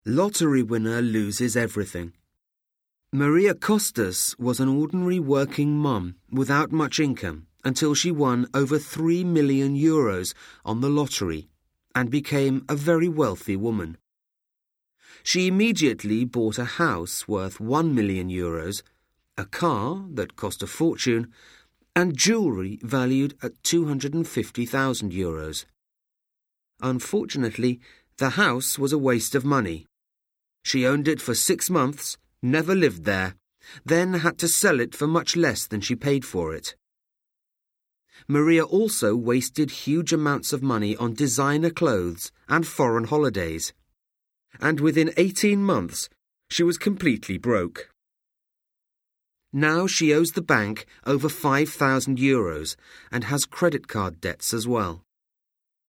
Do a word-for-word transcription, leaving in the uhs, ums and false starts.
Lottery winner loses everything. Maria Costas was an ordinary working mum without much income until she won over three million euros on the lottery and became a very wealthy woman. She immediately bought a house worth one million euros, a car that cost a fortune, and jewellery valued at two hundred fifty thousand euros. Unfortunately, the house was a waste of money. She owned it for six months, never lived there, then had to sell it for much less than she paid for it. Maria also wasted huge amounts of money on designer clothes and foreign holidays. And within eighteen months, she was completely broke. Now she owes the bank over five thousand euros and has credit card debts as well.